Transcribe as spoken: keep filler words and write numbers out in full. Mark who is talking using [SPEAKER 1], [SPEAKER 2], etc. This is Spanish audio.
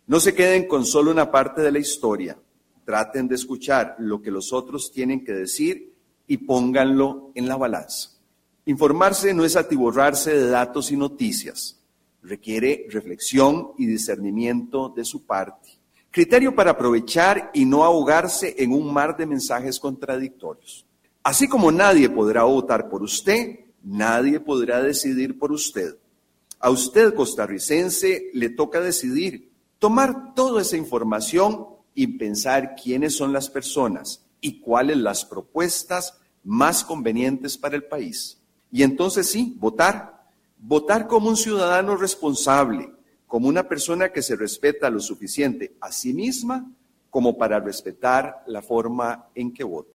[SPEAKER 1] No se queden con solo una parte de la historia. Traten de escuchar lo que los otros tienen que decir y pónganlo en la balanza. Informarse no es atiborrarse de datos y noticias. Requiere reflexión y discernimiento de su parte. Criterio para aprovechar y no ahogarse en un mar de mensajes contradictorios. Así como nadie podrá votar por usted, nadie podrá decidir por usted. A usted, costarricense, le toca decidir, tomar toda esa información y pensar quiénes son las personas y cuáles las propuestas más convenientes para el país. Y entonces sí, votar. Votar como un ciudadano responsable, como una persona que se respeta lo suficiente a sí misma como para respetar la forma en que vota.